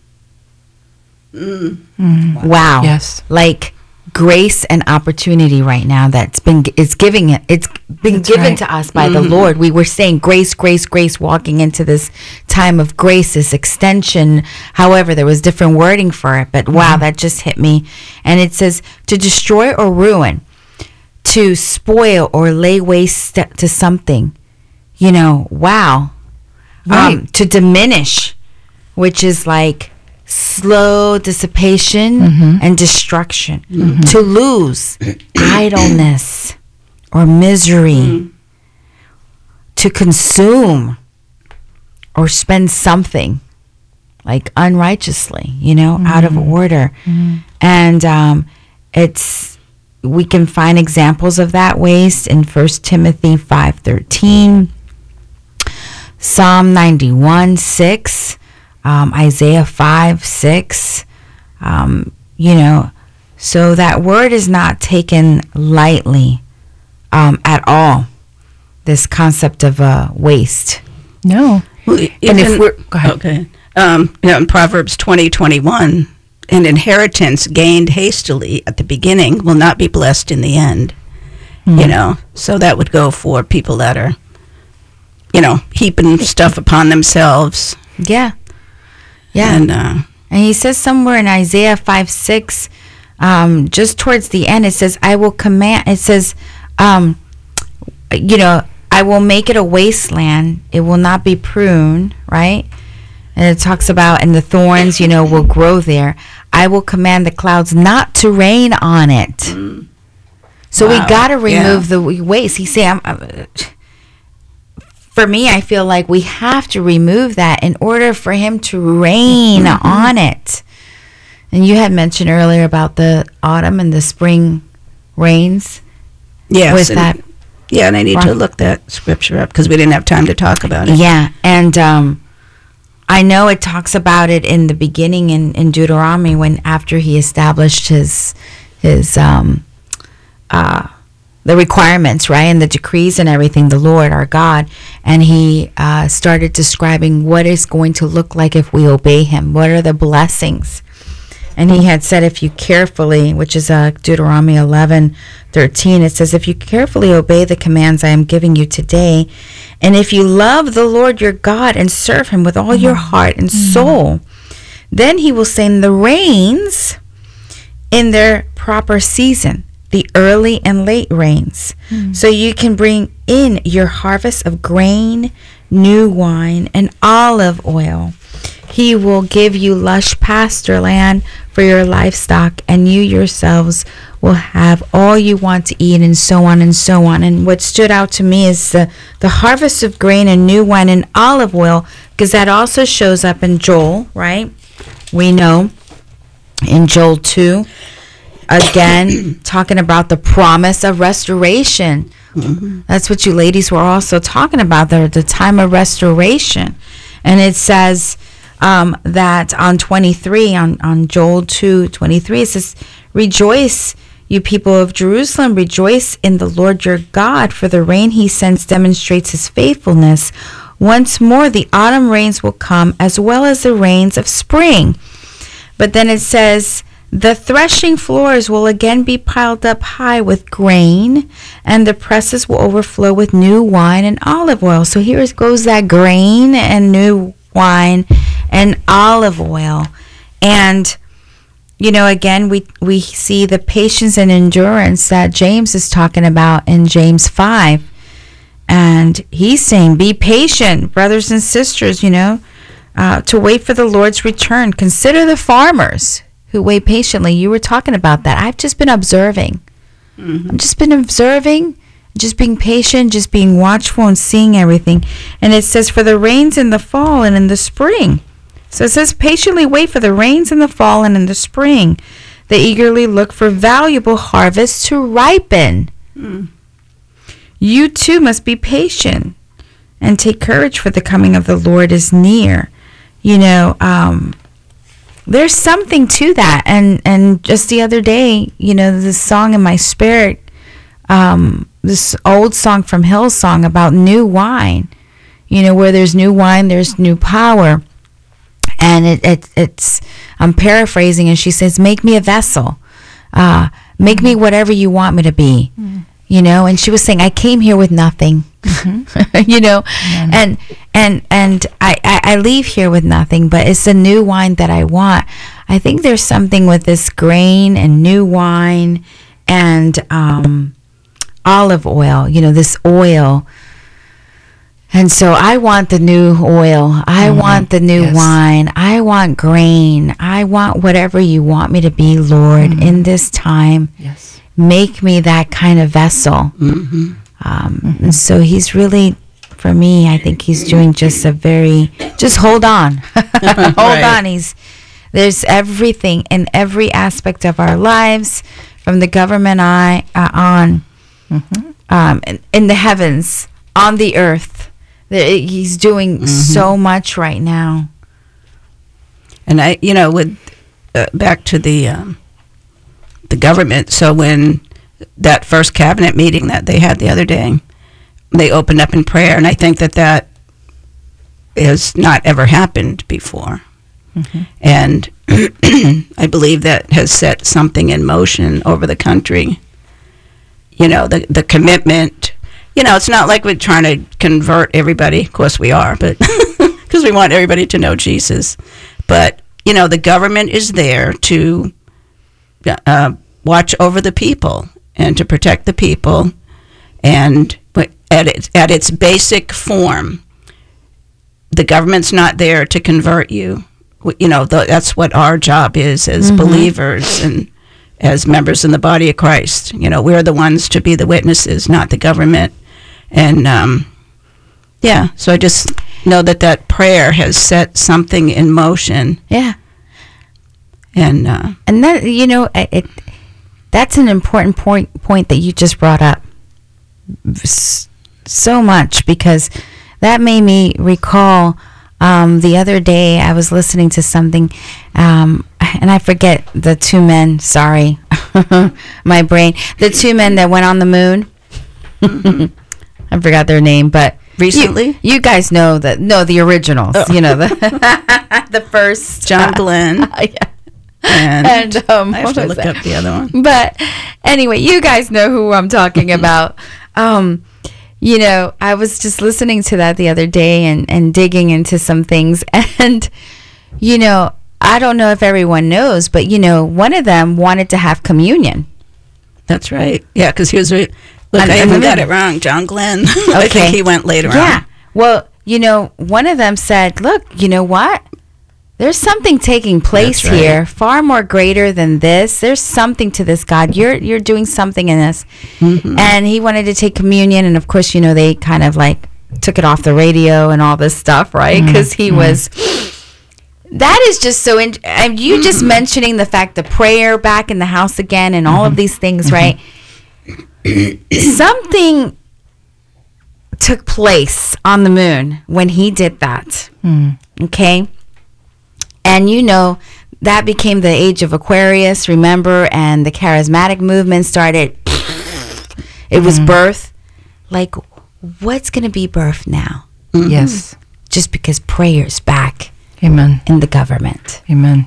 Speaker 6: Wow.
Speaker 7: Yes.
Speaker 6: Like grace and opportunity right now that's been it's giving it it's been
Speaker 7: That's
Speaker 6: given
Speaker 7: right.
Speaker 6: to us by the Lord. We were saying grace, grace, grace, walking into this time of grace, this extension. However, there was different wording for it, but wow, that just hit me. And it says to destroy or ruin, to spoil or lay waste to something. You know, wow.
Speaker 7: Right.
Speaker 6: Um, to diminish, which is like slow dissipation and destruction. To lose, idleness or misery. To consume or spend something like unrighteously, you know, out of order. And um, it's we can find examples of that waste in First Timothy five thirteen, Psalm ninety-one six, um, Isaiah five six. Um, you know, so that word is not taken lightly um, at all. This concept of uh, waste.
Speaker 7: No.
Speaker 4: Well,
Speaker 7: And
Speaker 4: even-
Speaker 7: if we're go ahead.
Speaker 4: Okay. Um, you know, in Proverbs twenty twenty-one, an inheritance gained hastily at the beginning will not be blessed in the end. You know, so that would go for people that are, you know, heaping stuff upon themselves.
Speaker 6: Yeah. Yeah.
Speaker 4: And, uh,
Speaker 6: And he says somewhere in Isaiah five six, um, just towards the end, it says, I will command, it says, um, you know, I will make it a wasteland. It will not be pruned, right? And it talks about, and the thorns, you know, will grow there. I will command the clouds not to rain on it. So
Speaker 4: Wow.
Speaker 6: we got to remove
Speaker 4: Yeah.
Speaker 6: the waste. He's saying, I'm, I'm, for me, I feel like we have to remove that in order for him to reign
Speaker 4: Mm-hmm.
Speaker 6: on it. And you had mentioned earlier about the autumn and the spring rains.
Speaker 4: Yes.
Speaker 6: with
Speaker 4: and-
Speaker 6: that.
Speaker 4: Yeah, and I need to
Speaker 6: Right.
Speaker 4: look that scripture up because we didn't have time to talk about it.
Speaker 6: Yeah, and um, I know it talks about it in the beginning in, in Deuteronomy when after he established his his um, uh, the requirements, right, and the decrees and everything, the Lord our God, and he uh, started describing what it's going to look like if we obey him. What are the blessings? And he had said, if you carefully, which is uh, Deuteronomy eleven thirteen, it says, if you carefully obey the commands I am giving you today, and if you love the Lord your God and serve him with all your heart and soul, then he will send the rains in their proper season, the early and late rains, so you can bring in your harvest of grain, new wine, and olive oil. He will give you lush pasture land for your livestock, and you yourselves will have all you want to eat, and so on and so on. And what stood out to me is the, the harvest of grain and new wine and olive oil, because that also shows up in Joel, right? We know in Joel two, again, talking about the promise of restoration. That's what you ladies were also talking about, the, the time of restoration. And it says um, that on twenty-three, on, on Joel two twenty-three, it says, rejoice, you people of Jerusalem, rejoice in the Lord your God, for the rain he sends demonstrates his faithfulness. Once more, the autumn rains will come, as well as the rains of spring. But then it says, the threshing floors will again be piled up high with grain, and the presses will overflow with new wine and olive oil. So here goes that grain and new wine and olive oil. And, you know, again, we, we see the patience and endurance that James is talking about in James five. And he's saying, be patient, brothers and sisters, you know, uh, to wait for the Lord's return. Consider the farmers who wait patiently. You were talking about that. I've just been observing.
Speaker 4: Mm-hmm.
Speaker 6: I've just been observing, just being patient, just being watchful and seeing everything. And it says, for the rains in the fall and in the spring. So it says, patiently wait for the rains in the fall and in the spring. They eagerly look for valuable harvests to ripen.
Speaker 4: Mm.
Speaker 6: You too must be patient and take courage, for the coming of the Lord is near. You know, um, there's something to that. And, and just the other day, you know, this song in my spirit, um, this old song from Hillsong about new wine. You know, where there's new wine, there's new power. And it, it it's, I'm paraphrasing, and she says, make me a vessel. Uh, make me whatever you want me to be.
Speaker 7: Mm.
Speaker 6: You know, and she was saying, I came here with nothing. you know, and and and I, I, I leave here with nothing, but it's the new wine that I want. I think there's something with this grain and new wine and um, olive oil, you know, this oil. And so I want the new oil. I want the new
Speaker 7: Yes.
Speaker 6: wine. I want grain. I want whatever you want me to be, Lord, in this time.
Speaker 7: Yes.
Speaker 6: Make me that kind of vessel.
Speaker 4: Mm-hmm.
Speaker 6: Um, And so he's really, for me, I think he's doing just a very, just hold on. hold
Speaker 4: Right.
Speaker 6: on. He's, there's everything in every aspect of our lives, from the government eye uh, on, um, in, in the heavens, on the earth. The- He's doing so much right now.
Speaker 4: And I, you know, with uh, back to the um, the government. So when that first cabinet meeting that they had the other day, they opened up in prayer, and I think that that has not ever happened before. And I believe that has set something in motion over the country. You know, the the commitment. You know, it's not like we're trying to convert everybody. Of course we are, but because we want everybody to know Jesus. But, you know, the government is there to uh, watch over the people and to protect the people. And but at its, at its basic form, the government's not there to convert you. You know, th- that's what our job is as believers and as members in the body of Christ. You know, we're the ones to be the witnesses, not the government. And, um, Yeah, so I just know that that prayer has set something in motion,
Speaker 6: Yeah.
Speaker 4: and uh,
Speaker 6: And that, you know, it, it that's an important point point that you just brought up S- so much, because that made me recall um, the other day I was listening to something, um, and I forget the two men. Sorry, my brain. The two men that went on the moon. I forgot their name, but
Speaker 4: Recently?
Speaker 6: you, you guys know that. No, the originals.
Speaker 4: Oh.
Speaker 6: You know the the first
Speaker 4: John
Speaker 6: uh,
Speaker 4: Glenn,
Speaker 6: yeah.
Speaker 4: and,
Speaker 6: And, um,
Speaker 4: I have
Speaker 6: what
Speaker 4: to
Speaker 6: was
Speaker 4: look
Speaker 6: that?
Speaker 4: up the other one.
Speaker 6: But anyway, you guys know who I'm talking about. Um, you know, I was just listening to that the other day and, and digging into some things. And, you know, I don't know if everyone knows, but, you know, one of them wanted to have communion.
Speaker 4: That's right. Yeah, because here's what. Look,
Speaker 6: And-
Speaker 4: I
Speaker 6: and
Speaker 4: even got
Speaker 6: then-
Speaker 4: it wrong. John Glenn. I
Speaker 6: Okay.
Speaker 4: think he went later
Speaker 6: Yeah.
Speaker 4: on.
Speaker 6: Well, you know, one of them said, look, you know what? There's something taking place
Speaker 4: That's right.
Speaker 6: here, far more greater than this. There's something to this, God. You're you're doing something in this.
Speaker 4: Mm-hmm.
Speaker 6: And he wanted to take communion, and of course, you know, they kind of like took it off the radio and all this stuff, right? Because he was. That is just so. In, and you just mentioning the fact the prayer back in the house again and all of these things, right? Something took place on the moon when he did that. Okay. And you know, that became the age of Aquarius, remember? And the charismatic movement started. It was birth. Like, what's going to be birth now?
Speaker 7: Yes.
Speaker 6: Just because prayer's back
Speaker 7: Amen.
Speaker 6: in the government.
Speaker 7: Amen.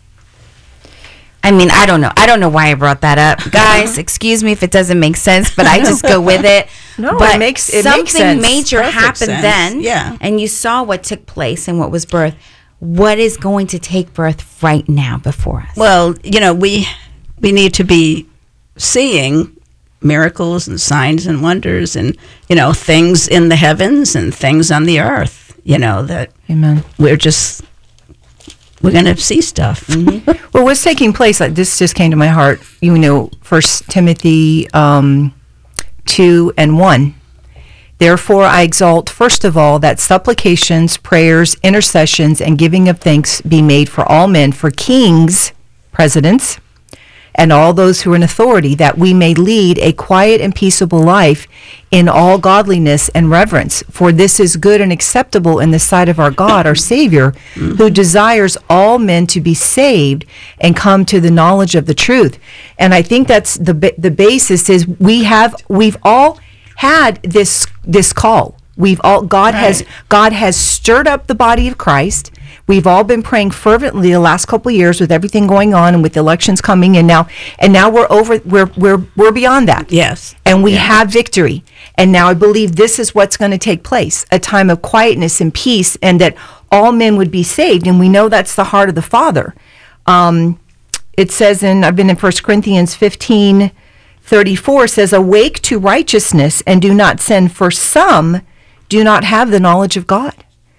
Speaker 6: I mean, I don't know. I don't know why I brought that up. Guys, excuse me if it doesn't make sense, but I just go with it.
Speaker 7: No, it
Speaker 6: but
Speaker 7: makes- it
Speaker 6: something
Speaker 7: makes sense.
Speaker 6: major
Speaker 4: Perfect
Speaker 6: happened
Speaker 4: sense.
Speaker 6: then.
Speaker 4: Yeah.
Speaker 6: And you saw what took place and what was birth. What is going to take birth right now before us?
Speaker 4: Well, you know, we we need to be seeing miracles and signs and wonders, and you know, things in the heavens and things on the earth. You know that
Speaker 7: Amen.
Speaker 4: we're just we're going to see stuff.
Speaker 7: Well, what's taking place? Like this just came to my heart. You know, First Timothy um, two and one. Therefore, I exalt first of all that supplications, prayers, intercessions, and giving of thanks be made for all men, for kings, presidents, and all those who are in authority, that we may lead a quiet and peaceable life in all godliness and reverence. For this is good and acceptable in the sight of our God, our Savior, who desires all men to be saved and come to the knowledge of the truth. And I think that's the ba- the basis is we have we've all had this this call. We've all God has
Speaker 4: Right.
Speaker 7: God has stirred up the body of Christ. We've all been praying fervently the last couple of years with everything going on and with elections coming in now, and now we're over. We're we're we're beyond that.
Speaker 4: Yes.
Speaker 7: And we have victory. And now I believe this is what's going to take place, a time of quietness and peace, and that all men would be saved. And we know that's the heart of the Father. Um, it says in, I've been in First Corinthians fifteen thirty-four, says, awake to righteousness and do not sin, for some do not have the knowledge of God.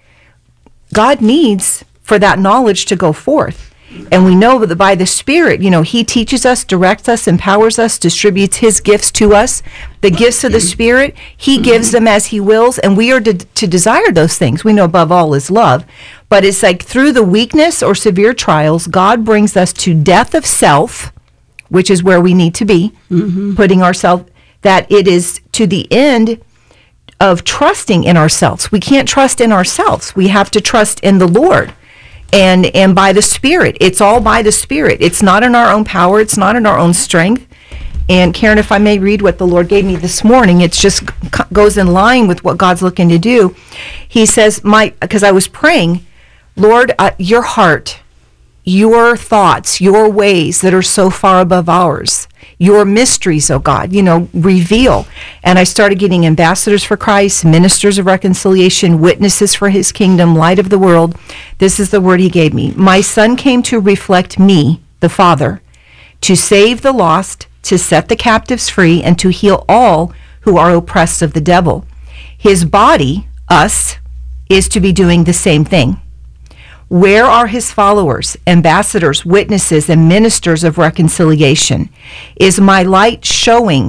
Speaker 7: God needs for that knowledge to go forth. And we know that by the Spirit, you know, He teaches us, directs us, empowers us, distributes His gifts to us. The gifts of the Spirit, He gives them as He wills, and we are to, to desire those things. We know above all is love. But it's like through the weakness or severe trials, God brings us to death of self, which is where we need to be, putting ourselves, that it is to the end of trusting in ourselves. We can't trust in ourselves. We have to trust in the Lord. And and by the Spirit. It's all by the Spirit. It's not in our own power. It's not in our own strength. And Karen, if I may read what the Lord gave me this morning, it just c- goes in line with what God's looking to do. He says, "My," because I was praying, Lord, uh, your heart, your thoughts, your ways that are so far above ours, your mysteries, oh God, you know, reveal. And I started getting ambassadors for Christ, ministers of reconciliation, witnesses for His kingdom, light of the world. This is the word He gave me. My Son came to reflect me, the Father, to save the lost, to set the captives free, and to heal all who are oppressed of the devil. His body, us, is to be doing the same thing. Where are His followers, ambassadors, witnesses, and ministers of reconciliation? Is my light showing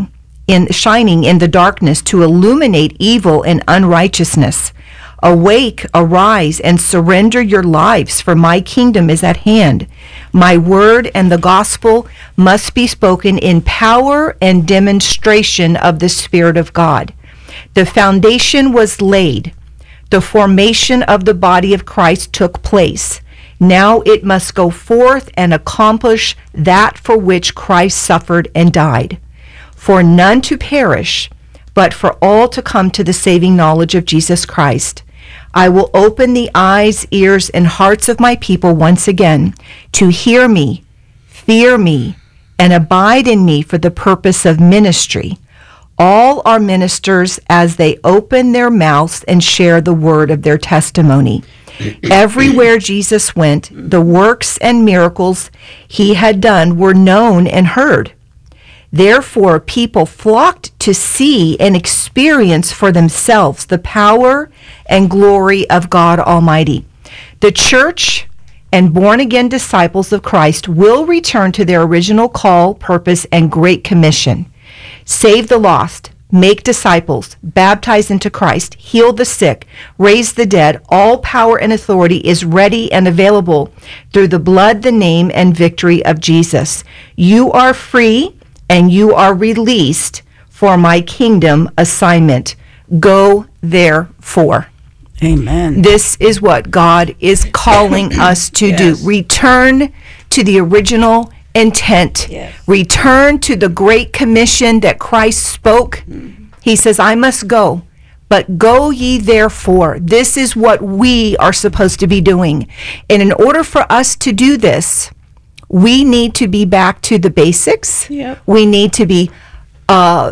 Speaker 7: in shining in the darkness to illuminate evil and unrighteousness. Awake, arise, and surrender your lives, for my kingdom is at hand. My word and the gospel must be spoken in power and demonstration of the Spirit of God. The foundation was laid. The formation of the body of Christ took place. Now it must go forth and accomplish that for which Christ suffered and died. For none to perish, but for all to come to the saving knowledge of Jesus Christ. I will open the eyes, ears, and hearts of my people once again to hear me, fear me, and abide in me for the purpose of ministry. All are ministers as they open their mouths and share the word of their testimony. Everywhere Jesus went, the works and miracles he had done were known and heard. Therefore, people flocked to see and experience for themselves the power and glory of God Almighty. The church and born-again disciples of Christ will return to their original call, purpose, and great commission. Save the lost, make disciples, baptize into Christ, heal the sick, raise the dead. All power and authority is ready and available through the blood, the name, and victory of Jesus. You are free and you are released for my kingdom assignment. Go therefore.
Speaker 4: Amen.
Speaker 7: This is what God is calling us to
Speaker 4: Yes.
Speaker 7: do. Return to the original intent.
Speaker 4: Yes.
Speaker 7: Return to the great commission that Christ spoke. He says, I must go, but go ye therefore. This is what we are supposed to be doing. And in order for us to do this, we need to be back to the basics.
Speaker 4: Yep.
Speaker 7: We need to be uh,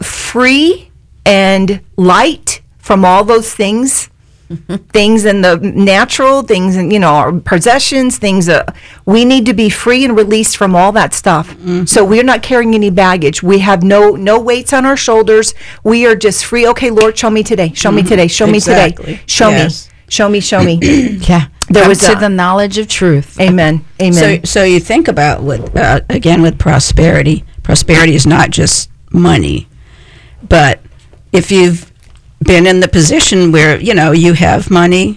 Speaker 7: free and light from all those things. Things in the natural, things in, you know, our possessions, things, uh, we need to be free and released from all that stuff.
Speaker 4: Mm-hmm.
Speaker 7: So we're not carrying any baggage. We have no no weights on our shoulders. We are just free. Okay, Lord, show me today. Show me today. Show me
Speaker 4: Exactly.
Speaker 7: today. Show
Speaker 4: Yes.
Speaker 7: me. Show me. Show me.
Speaker 6: Yeah.
Speaker 7: There
Speaker 6: Come
Speaker 7: was
Speaker 6: to
Speaker 7: a-
Speaker 6: the knowledge of truth.
Speaker 7: Amen. Amen.
Speaker 4: So, so you think about with uh, again with prosperity. Prosperity is not just money, but if you've been in the position where you know you have money,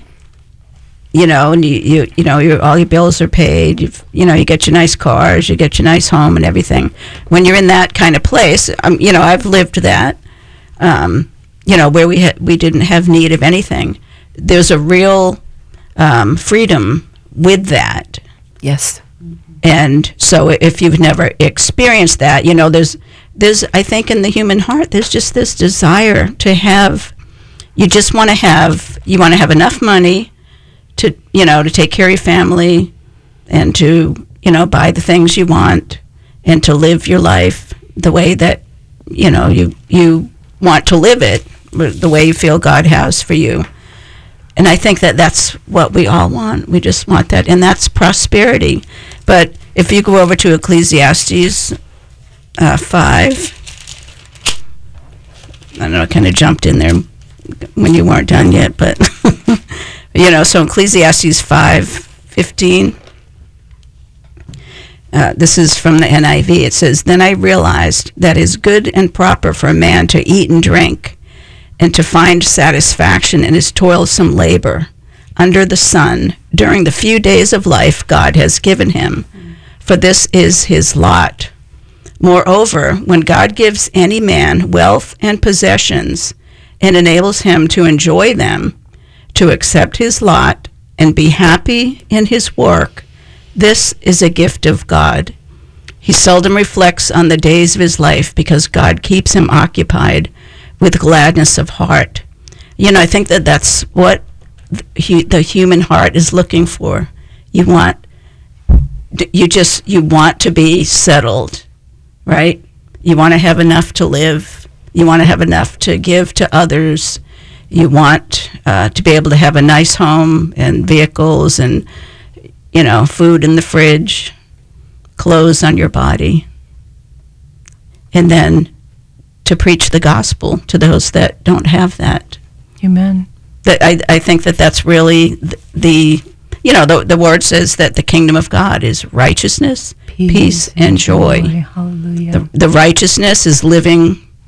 Speaker 4: you know, and you you, you know your all your bills are paid. You've, you know, you get your nice cars, you get your nice home, and everything. When you're in that kind of place, um, you know, I've lived that. Um, you know, where we ha- we didn't have need of anything. There's a real um, freedom with that.
Speaker 7: yes.
Speaker 4: And so if you've never experienced that, you know, there's, there's, I think in the human heart, there's just this desire to have, you just want to have, you want to have enough money to, you know, to take care of your family and to, you know, buy the things you want and to live your life the way that, you know, you, you want to live it, the way you feel God has for you. And I think that that's what we all want. We just want that. And that's prosperity. But if you go over to Ecclesiastes uh, five, I don't know, I kind of jumped in there when you weren't done yet, but, you know, so Ecclesiastes five fifteen, uh, this is from the N I V. It says, Then I realized that it is good and proper for a man to eat and drink, and to find satisfaction in his toilsome labor under the sun during the few days of life God has given him, for this is his lot. Moreover, when God gives any man wealth and possessions and enables him to enjoy them, to accept his lot and be happy in his work, this is a gift of God. He seldom reflects on the days of his life because God keeps him occupied with gladness of heart. You know, I think that that's what the, the human heart is looking for. You want, you just, you want to be settled, right? You want to have enough to live. You want to have enough to give to others. You want uh, to be able to have a nice home and vehicles and, you know, food in the fridge, clothes on your body. And then to preach the gospel to those that don't have that.
Speaker 7: Amen.
Speaker 4: That I, I think that that's really the, the you know, the, the word says that the kingdom of God is righteousness, peace, and joy.
Speaker 7: Hallelujah.
Speaker 4: The, the righteousness is living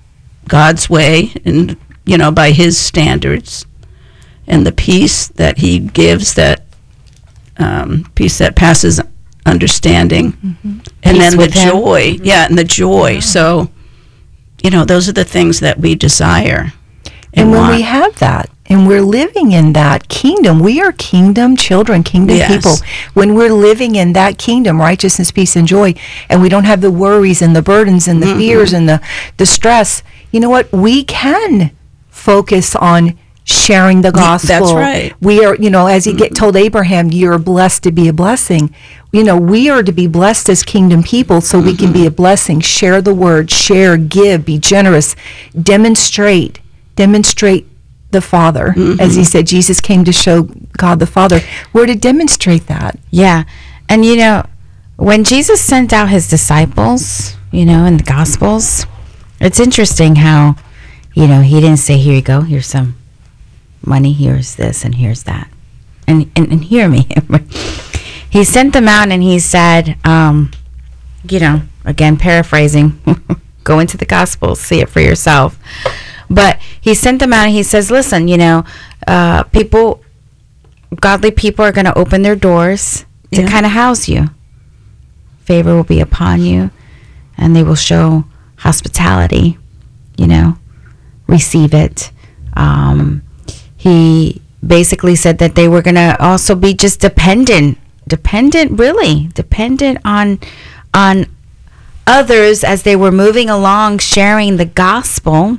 Speaker 4: God's way and, you know, by his standards, and the peace that he gives, that um, peace that passes understanding, mm-hmm. and
Speaker 6: Peace
Speaker 4: then the
Speaker 6: with him.
Speaker 4: joy, yeah, and the joy.
Speaker 7: Yeah.
Speaker 4: So, you know, those are the things that we desire.
Speaker 7: And when
Speaker 4: want.
Speaker 7: we have that, and we're living in that kingdom, we are kingdom children, kingdom
Speaker 4: Yes.
Speaker 7: people. When we're living in that kingdom, righteousness, peace, and joy, and we don't have the worries and the burdens and the
Speaker 4: Mm-hmm.
Speaker 7: fears and the, the stress, you know what? We can focus on sharing the gospel.
Speaker 4: that's right.
Speaker 7: We are, you know, as he get told Abraham, you're blessed to be a blessing. You know, we are to be blessed as kingdom people so we can be a blessing. Share the word, share, give, be generous, demonstrate, demonstrate the Father. As he said, Jesus came to show God the Father. We're to demonstrate that.
Speaker 6: Yeah. And you know, when Jesus sent out his disciples, you know, in the Gospels, it's interesting how, you know, he didn't say, here you go, here's some money, here's this, and here's that. And and, and hear me. He sent them out and he said, um, you know, again, paraphrasing, go into the Gospels, see it for yourself. But he sent them out and he says, listen, you know, uh, people, godly people are going to open their doors to
Speaker 4: Yeah.
Speaker 6: kind of house you. Favor will be upon you, and they will show hospitality, you know, receive it. Um, he basically said that they were going to also be just dependent, dependent, really, dependent on, on others as they were moving along, sharing the gospel.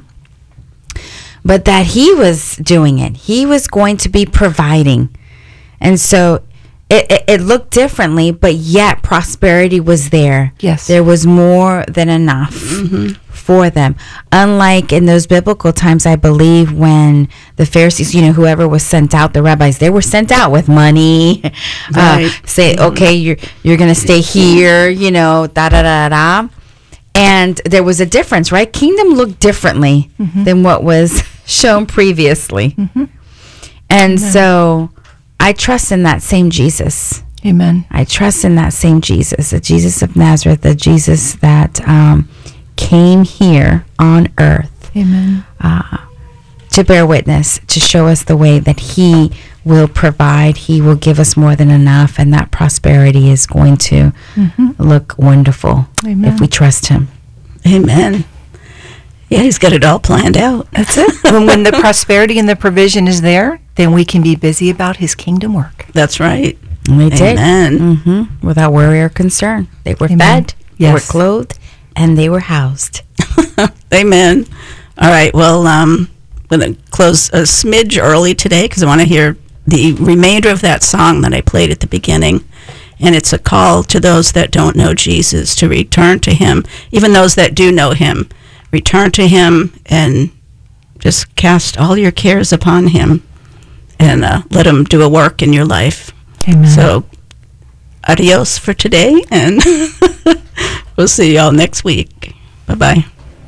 Speaker 6: But that he was doing it. He was going to be providing. And so it, it, it looked differently, but yet prosperity was there.
Speaker 7: Yes.
Speaker 6: There was more than enough for them. Unlike in those biblical times, I believe, when the Pharisees, you know, whoever was sent out, the rabbis, they were sent out with money.
Speaker 4: Right.
Speaker 6: Uh, say, okay, you're, you're going to stay here, you know, da da da da. And there was a difference, right? Kingdom looked differently than what was shown previously. And so I trust in that same Jesus.
Speaker 7: Amen.
Speaker 6: I trust in that same Jesus, the Jesus of Nazareth, the Jesus that um, came here on earth
Speaker 7: Amen.
Speaker 6: uh, to bear witness, to show us the way that he will provide. He will give us more than enough, and that prosperity is going to look wonderful
Speaker 7: Amen.
Speaker 6: if we trust him.
Speaker 4: Amen. Yeah, he's got it all planned out.
Speaker 7: That's it. when, when the prosperity and the provision is there, then we can be busy about his kingdom work.
Speaker 4: That's right.
Speaker 6: And they did.
Speaker 4: Amen.
Speaker 6: hmm Without worry or concern. They were
Speaker 7: Amen.
Speaker 6: fed, they were
Speaker 7: Yes.
Speaker 6: clothed, and they were housed.
Speaker 4: Amen. All right. Well, um, I'm going to close a smidge early today because I want to hear the remainder of that song that I played at the beginning. And it's a call to those that don't know Jesus to return to him, even those that do know him. Return to him and just cast all your cares upon him, and uh, let him do a work in your life.
Speaker 7: Amen.
Speaker 4: So, adios for today, and we'll see y'all next week. Bye-bye.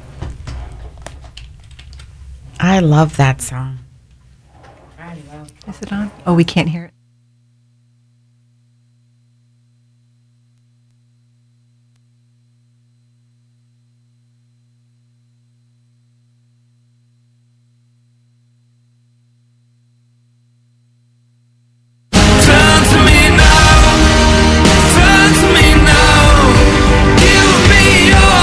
Speaker 6: I love that song.
Speaker 7: Is it on? Oh, we can't hear it.
Speaker 5: Turn to me now, turn to me now, give me your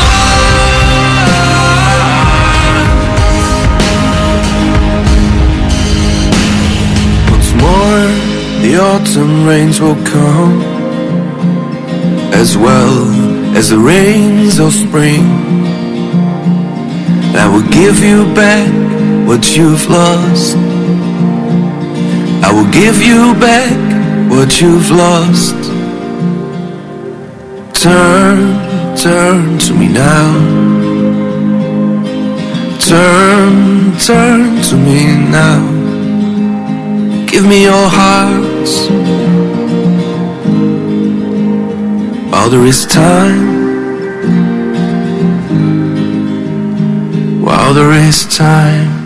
Speaker 5: heart. Once more, the autumn rains will come, as well as the rains of spring. I will give you back what you've lost. I will give you back what you've lost. Turn, turn to me now. Turn, turn to me now. Give me your hearts while there is time. While there is time.